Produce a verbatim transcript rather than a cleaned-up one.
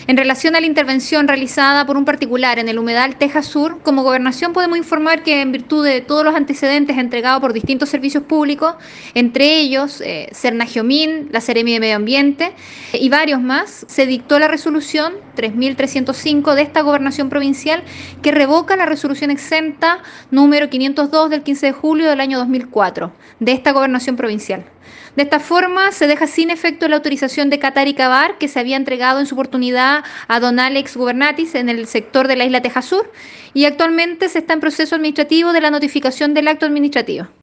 En relación a la intervención realizada por un particular en el humedal Teja Sur, como Gobernación podemos informar que en virtud de todos los antecedentes entregados por distintos servicios públicos, entre ellos eh, Sernagiomín, la Seremi de Medio Ambiente eh, y varios más, se dictó la resolución tres mil trescientos cinco de esta Gobernación Provincial que revoca la resolución exenta número quinientos dos del quince de julio del año dos mil cuatro de esta Gobernación Provincial. De esta forma, se deja sin efecto la autorización de catar y cavar que se había entregado en su oportunidad a don Alex Gubernatis en el sector de la isla Teja Sur y actualmente se está en proceso administrativo de la notificación del acto administrativo.